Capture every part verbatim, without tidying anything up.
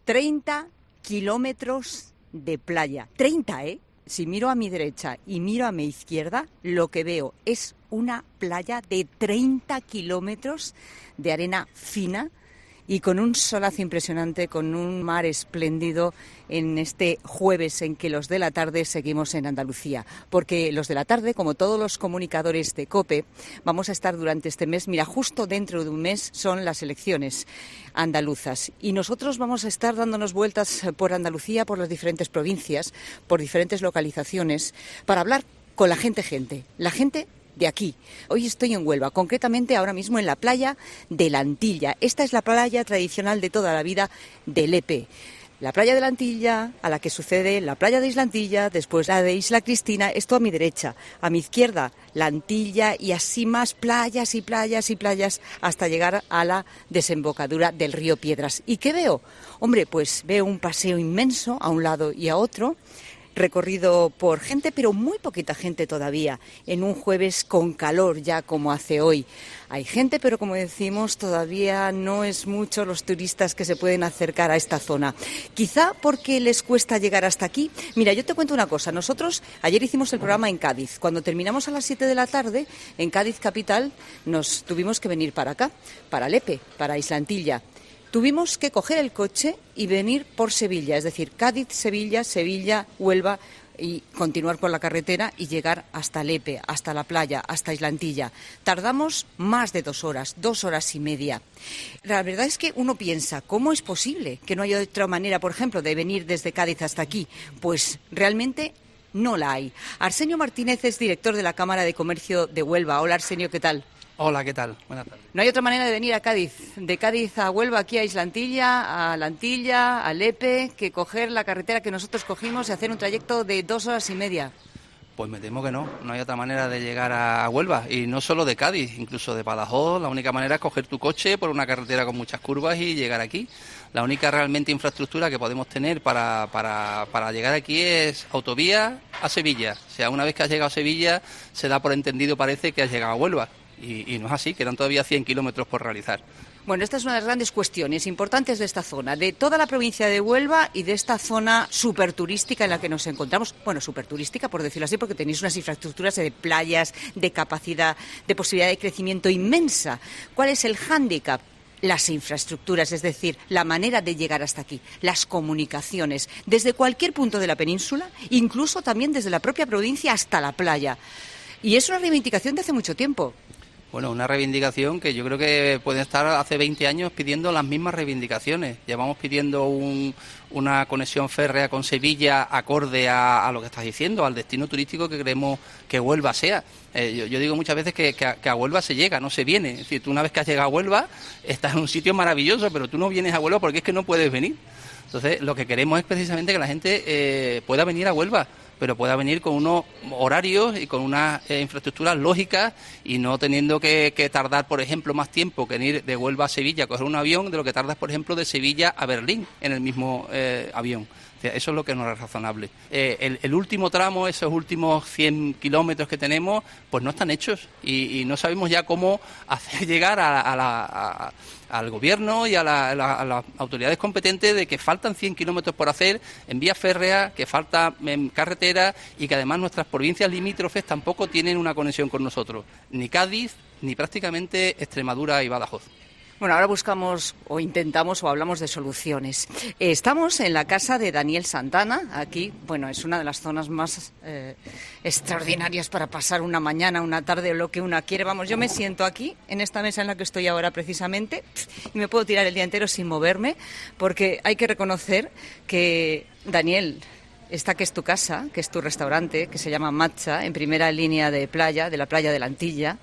treinta kilómetros de playa. treinta, ¿eh? Si miro a mi derecha y miro a mi izquierda, lo que veo es una playa de treinta kilómetros de arena fina y con un solazo impresionante, con un mar espléndido en este jueves en que los de la tarde seguimos en Andalucía. Porque los de la tarde, como todos los comunicadores de COPE, vamos a estar durante este mes, mira, justo dentro de un mes son las elecciones andaluzas. Y nosotros vamos a estar dándonos vueltas por Andalucía, por las diferentes provincias, por diferentes localizaciones, para hablar con la gente, gente, la gente de aquí. Hoy estoy en Huelva, concretamente ahora mismo en la playa de la Antilla. Esta es la playa tradicional de toda la vida de Lepe. La playa de la Antilla, a la que sucede la playa de Isla Antilla, después la de Isla Cristina, esto a mi derecha. A mi izquierda, la Antilla y así más playas y playas y playas hasta llegar a la desembocadura del río Piedras. ¿Y qué veo? Hombre, pues veo un paseo inmenso a un lado y a otro, recorrido por gente, pero muy poquita gente todavía, en un jueves con calor ya como hace hoy. Hay gente, pero como decimos, todavía no es mucho los turistas que se pueden acercar a esta zona. Quizá porque les cuesta llegar hasta aquí. Mira, yo te cuento una cosa. Nosotros ayer hicimos el programa en Cádiz. Cuando terminamos a las siete de la tarde, en Cádiz capital, nos tuvimos que venir para acá, para Lepe, para Isla Antilla. Tuvimos que coger el coche y venir por Sevilla, es decir, Cádiz, Sevilla, Sevilla, Huelva y continuar con la carretera y llegar hasta Lepe, hasta la playa, hasta Isla Antilla. Tardamos más de dos horas, dos horas y media. La verdad es que uno piensa, ¿cómo es posible que no haya otra manera, por ejemplo, de venir desde Cádiz hasta aquí? Pues realmente no la hay. Arsenio Martínez es director de la Cámara de Comercio de Huelva. Hola, Arsenio, ¿qué tal? Hola, ¿qué tal? Buenas tardes. No hay otra manera de venir a Cádiz, de Cádiz a Huelva, aquí a Isla Antilla, a La Antilla, a Lepe, que coger la carretera que nosotros cogimos y hacer un trayecto de dos horas y media. Pues me temo que no, no hay otra manera de llegar a Huelva, y no solo de Cádiz, incluso de Badajoz. La única manera es coger tu coche por una carretera con muchas curvas y llegar aquí. La única realmente infraestructura que podemos tener para, para, para llegar aquí es autovía a Sevilla. O sea, una vez que has llegado a Sevilla, se da por entendido, parece, que has llegado a Huelva. Y, y no es así, quedan todavía cien kilómetros por realizar. Bueno, esta es una de las grandes cuestiones importantes de esta zona, de toda la provincia de Huelva y de esta zona superturística en la que nos encontramos. Bueno, superturística, por decirlo así, porque tenéis unas infraestructuras de playas, de capacidad, de posibilidad de crecimiento inmensa. ¿Cuál es el hándicap? Las infraestructuras, es decir, la manera de llegar hasta aquí, las comunicaciones, desde cualquier punto de la península, incluso también desde la propia provincia hasta la playa. Y es una reivindicación de hace mucho tiempo. Bueno, una reivindicación que yo creo que pueden estar hace veinte años pidiendo las mismas reivindicaciones. Llevamos pidiendo un, una conexión férrea con Sevilla acorde a, a lo que estás diciendo, al destino turístico que queremos que Huelva sea. Eh, yo, yo digo muchas veces que, que, a, que a Huelva se llega, no se viene. Es decir, tú una vez que has llegado a Huelva, estás en un sitio maravilloso, pero tú no vienes a Huelva porque es que no puedes venir. Entonces, lo que queremos es precisamente que la gente eh, pueda venir a Huelva, pero pueda venir con unos horarios y con unas eh, infraestructuras lógicas y no teniendo que, que tardar, por ejemplo, más tiempo que en ir de Huelva a Sevilla a coger un avión de lo que tardas, por ejemplo, de Sevilla a Berlín en el mismo eh, avión. O sea, eso es lo que no es razonable. Eh, el, el último tramo, esos últimos cien kilómetros que tenemos, pues no están hechos y, y no sabemos ya cómo hacer llegar a, a la... A, al gobierno y a, la, a, la, a las autoridades competentes de que faltan cien kilómetros por hacer en vía férrea, que falta en carretera y que además nuestras provincias limítrofes tampoco tienen una conexión con nosotros, ni Cádiz ni prácticamente Extremadura y Badajoz. Bueno, ahora buscamos o intentamos o hablamos de soluciones. Estamos en la casa de Daniel Santana. Aquí, bueno, es una de las zonas más eh, extraordinarias para pasar una mañana, una tarde o lo que una quiere. Vamos, yo me siento aquí, en esta mesa en la que estoy ahora precisamente, y me puedo tirar el día entero sin moverme, porque hay que reconocer que, Daniel, esta que es tu casa, que es tu restaurante, que se llama Matcha, en primera línea de playa, de la playa de la Antilla,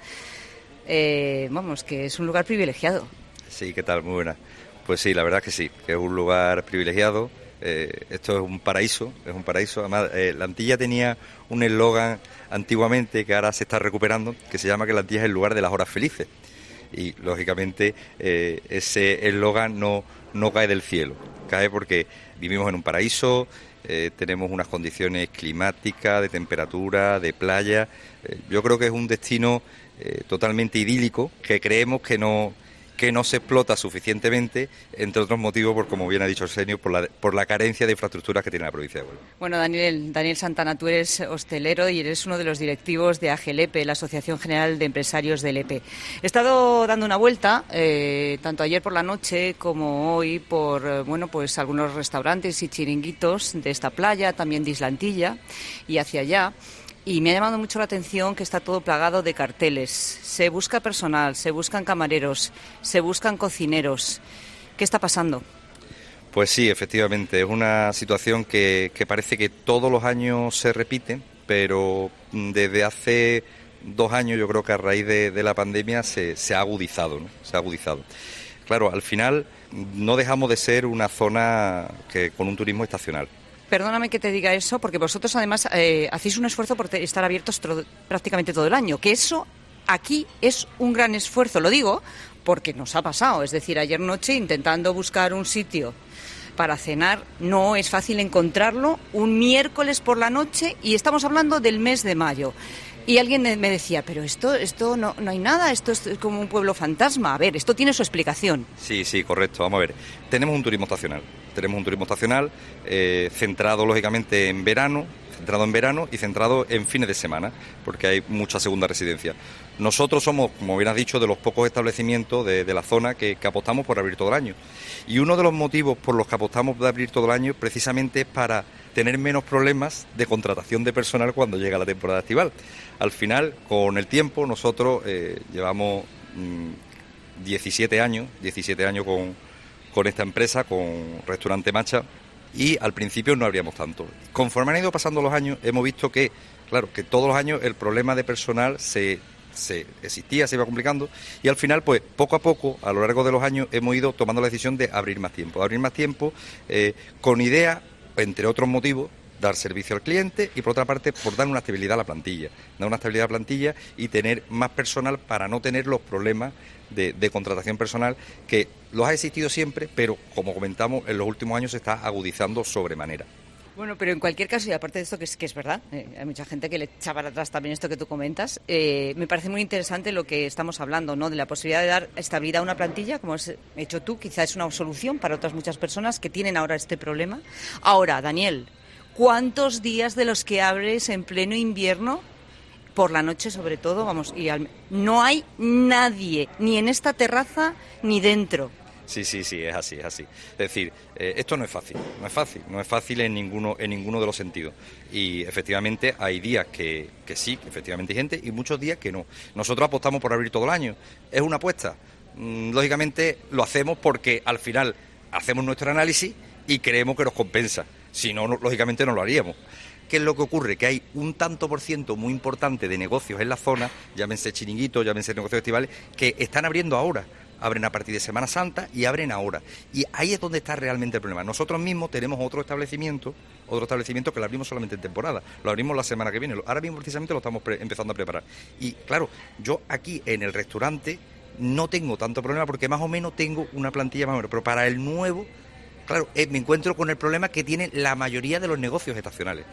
eh, vamos, que es un lugar privilegiado. Sí, ¿qué tal? Muy buena. Pues sí, la verdad es que sí, que es un lugar privilegiado. Eh, esto es un paraíso, es un paraíso. Además, eh, la Antilla tenía un eslogan antiguamente que ahora se está recuperando, que se llama que la Antilla es el lugar de las horas felices. Y, lógicamente, eh, ese eslogan no, no cae del cielo. Cae porque vivimos en un paraíso, eh, tenemos unas condiciones climáticas, de temperatura, de playa. Eh, yo creo que es un destino eh, totalmente idílico, que creemos que no... que que no se explota suficientemente, entre otros motivos, por como bien ha dicho Arsenio, por la, por la carencia de infraestructuras que tiene la provincia de Huelva. Bueno, Daniel, Daniel Santana, tú eres hostelero y eres uno de los directivos de AGELEPE, la Asociación General de Empresarios del E P E. He estado dando una vuelta, eh, tanto ayer por la noche como hoy, por eh, bueno, pues algunos restaurantes y chiringuitos de esta playa, también de Islantilla y hacia allá. Y me ha llamado mucho la atención que está todo plagado de carteles. Se busca personal, se buscan camareros, se buscan cocineros. ¿Qué está pasando? Pues sí, efectivamente, es una situación que, que parece que todos los años se repite, pero desde hace dos años yo creo que a raíz de, de la pandemia se, se ha agudizado, ¿no? Se ha agudizado. Claro, al final no dejamos de ser una zona que con un turismo estacional. Perdóname que te diga eso, porque vosotros además eh, hacéis un esfuerzo por estar abiertos tro- prácticamente todo el año, que eso aquí es un gran esfuerzo, lo digo porque nos ha pasado, es decir, ayer noche intentando buscar un sitio para cenar, no es fácil encontrarlo, un miércoles por la noche, y estamos hablando del mes de mayo. Y alguien me decía, pero esto esto no, no hay nada, esto es como un pueblo fantasma. A ver, esto tiene su explicación. Sí, sí, correcto. Vamos a ver. Tenemos un turismo estacional. Tenemos un turismo estacional eh, centrado, lógicamente, en verano, centrado en verano y centrado en fines de semana, porque hay mucha segunda residencia. Nosotros somos, como bien has dicho, de los pocos establecimientos de, de la zona que, que apostamos por abrir todo el año. Y uno de los motivos por los que apostamos por abrir todo el año precisamente es para tener menos problemas de contratación de personal cuando llega la temporada estival. Al final, con el tiempo, nosotros eh, llevamos mmm, diecisiete años, diecisiete años con, con esta empresa, con Restaurante Macha, y al principio no abríamos tanto. Conforme han ido pasando los años, hemos visto que, claro, que todos los años el problema de personal se, se existía, se iba complicando, y al final, pues, poco a poco, a lo largo de los años, hemos ido tomando la decisión de abrir más tiempo, de abrir más tiempo, eh, con idea, entre otros motivos, dar servicio al cliente y, por otra parte, por dar una estabilidad a la plantilla, dar una estabilidad a la plantilla y tener más personal para no tener los problemas de, de contratación personal, que los ha existido siempre, pero, como comentamos, en los últimos años se está agudizando sobremanera. Bueno, pero en cualquier caso, y aparte de esto que es, que es verdad, eh, hay mucha gente que le echa para atrás también esto que tú comentas, eh, me parece muy interesante lo que estamos hablando, ¿no? De la posibilidad de dar estabilidad a una plantilla, como has hecho tú, quizás es una solución para otras muchas personas que tienen ahora este problema. Ahora, Daniel, ¿cuántos días de los que abres en pleno invierno, por la noche sobre todo, vamos, y al, no hay nadie, ni en esta terraza ni dentro? Sí, sí, sí, es así, es así. Es decir, eh, esto no es fácil, no es fácil, no es fácil en ninguno, en ninguno de los sentidos. Y efectivamente hay días que, que sí, que efectivamente hay gente, y muchos días que no. Nosotros apostamos por abrir todo el año. ¿Es una apuesta? Mm, lógicamente lo hacemos porque al final hacemos nuestro análisis y creemos que nos compensa. Si no, no lógicamente no lo haríamos. ¿Qué es lo que ocurre? Que hay un tanto por ciento muy importante de negocios en la zona, llámense chiringuitos, llámense negocios festivales, que están abriendo ahora. Abren a partir de Semana Santa y abren ahora. Y ahí es donde está realmente el problema. Nosotros mismos tenemos otro establecimiento, otro establecimiento que lo abrimos solamente en temporada. Lo abrimos la semana que viene. Ahora mismo precisamente lo estamos pre- empezando a preparar. Y claro, yo aquí en el restaurante no tengo tanto problema porque más o menos tengo una plantilla más o menos. Pero para el nuevo, claro, eh, me encuentro con el problema que tiene la mayoría de los negocios estacionales.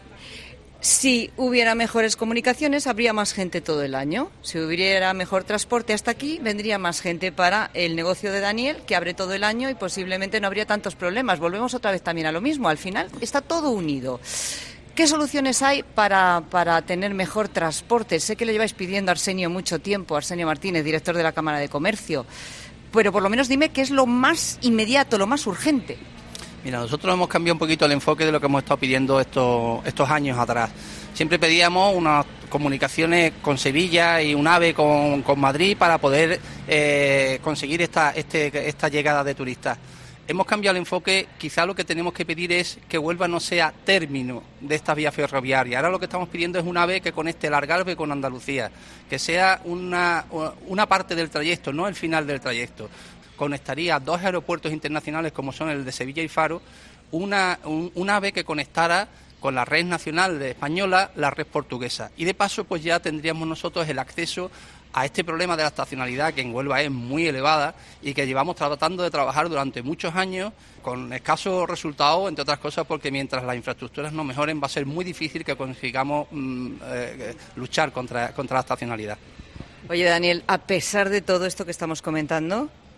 Si hubiera mejores comunicaciones, habría más gente todo el año. Si hubiera mejor transporte hasta aquí, vendría más gente para el negocio de Daniel, que abre todo el año y posiblemente no habría tantos problemas. Volvemos otra vez también a lo mismo. Al final está todo unido. ¿Qué soluciones hay para, para tener mejor transporte? Sé que le lleváis pidiendo a Arsenio mucho tiempo, Arsenio Martínez, director de la Cámara de Comercio, pero por lo menos dime qué es lo más inmediato, lo más urgente. Mira, nosotros hemos cambiado un poquito el enfoque de lo que hemos estado pidiendo estos, estos años atrás. Siempre pedíamos unas comunicaciones con Sevilla y un AVE con, con Madrid para poder eh, conseguir esta, este, esta llegada de turistas. Hemos cambiado el enfoque, quizá lo que tenemos que pedir es que Huelva no sea término de esta vía ferroviaria. Ahora lo que estamos pidiendo es un AVE que conecte el Algarve con Andalucía, que sea una, una parte del trayecto, no el final del trayecto. Conectaría dos aeropuertos internacionales como son el de Sevilla y Faro, una, un, un AVE que conectara con la red nacional de española, la red portuguesa. Y de paso, pues ya tendríamos nosotros el acceso a este problema de la estacionalidad, que en Huelva es muy elevada y que llevamos tratando de trabajar durante muchos años con escasos resultados, entre otras cosas porque mientras las infraestructuras no mejoren va a ser muy difícil que consigamos mmm, eh, luchar contra, contra la estacionalidad. Oye, Daniel, a pesar de todo esto que estamos comentando,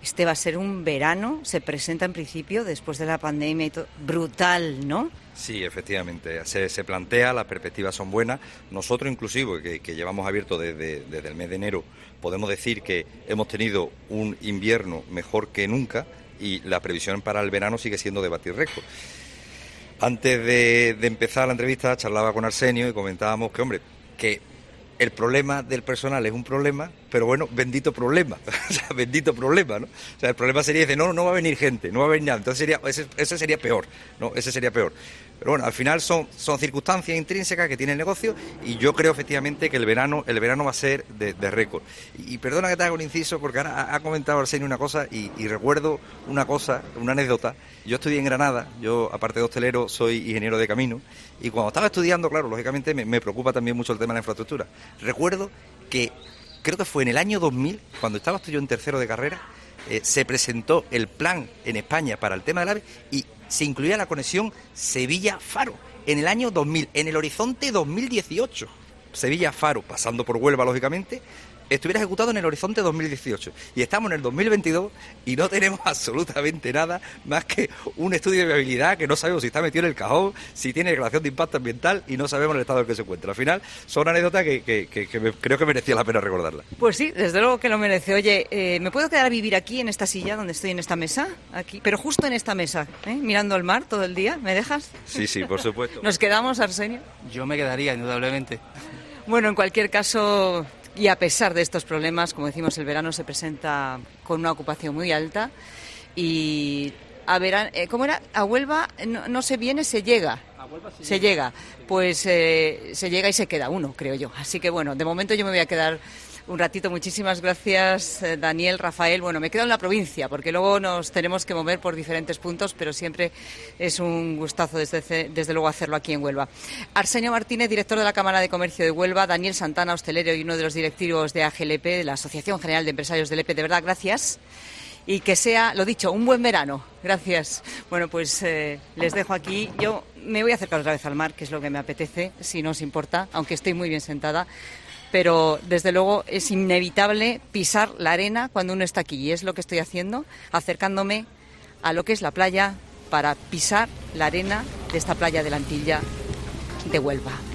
este va a ser un verano, se presenta en principio, después de la pandemia y todo, brutal, ¿no? Sí, efectivamente, se, se plantea, las perspectivas son buenas. Nosotros inclusive, que, que llevamos abierto desde, desde el mes de enero, podemos decir que hemos tenido un invierno mejor que nunca y la previsión para el verano sigue siendo de batir récord. Antes de, de empezar la entrevista charlaba con Arsenio y comentábamos que, hombre, que el problema del personal es un problema, pero bueno, bendito problema, o sea, bendito problema, ¿no? O sea, el problema sería, dice, no, no va a venir gente, no va a venir nada, entonces sería, ese, ese sería peor, ¿no? Ese sería peor. Pero bueno, al final son, son circunstancias intrínsecas que tiene el negocio y yo creo efectivamente que el verano, el verano va a ser de, de récord. Y, y perdona que te haga un inciso, porque ahora ha, ha comentado Arsenio una cosa y, y recuerdo una cosa, una anécdota. Yo estudié en Granada, yo aparte de hostelero soy ingeniero de camino y cuando estaba estudiando, claro, lógicamente me, me preocupa también mucho el tema de la infraestructura. Recuerdo que creo que fue en el año dos mil, cuando estaba yo en tercero de carrera, eh, se presentó el plan en España para el tema del AVE y se incluía la conexión Sevilla-Faro en el año dos mil, en el horizonte dos mil dieciocho. Sevilla-Faro, pasando por Huelva, lógicamente, estuviera ejecutado en el horizonte dos mil dieciocho. Y estamos en el dos mil veintidós y no tenemos absolutamente nada más que un estudio de viabilidad que no sabemos si está metido en el cajón, si tiene declaración de impacto ambiental y no sabemos el estado en el que se encuentra. Al final son anécdotas que, que, que, que me, creo que merecía la pena recordarla. Pues sí, desde luego que lo merece. Oye, eh, ¿me puedo quedar a vivir aquí, en esta silla donde estoy, en esta mesa? Aquí, pero justo en esta mesa, ¿eh? Mirando el mar todo el día. ¿Me dejas? Sí, sí, por supuesto. ¿Nos quedamos, Arsenio? Yo me quedaría, indudablemente. Bueno, en cualquier caso, y a pesar de estos problemas, como decimos, el verano se presenta con una ocupación muy alta y a verano, eh, ¿cómo era? A Huelva no, no se viene, se llega. A Huelva se, se llega. llega. Pues eh, se llega y se queda uno, creo yo. Así que bueno, de momento yo me voy a quedar un ratito. Muchísimas gracias, Daniel, Rafael. Bueno, me quedo en la provincia porque luego nos tenemos que mover por diferentes puntos, pero siempre es un gustazo desde, desde luego hacerlo aquí en Huelva. Arsenio Martínez, director de la Cámara de Comercio de Huelva, Daniel Santana, hostelero y uno de los directivos de A G L E P, de la Asociación General de Empresarios del E P. De verdad, gracias. Y que sea, lo dicho, un buen verano. Gracias. Bueno, pues eh, les dejo aquí. Yo me voy a acercar otra vez al mar, que es lo que me apetece, si no os importa, aunque estoy muy bien sentada. Pero desde luego es inevitable pisar la arena cuando uno está aquí y es lo que estoy haciendo, acercándome a lo que es la playa para pisar la arena de esta playa de la Antilla de Huelva.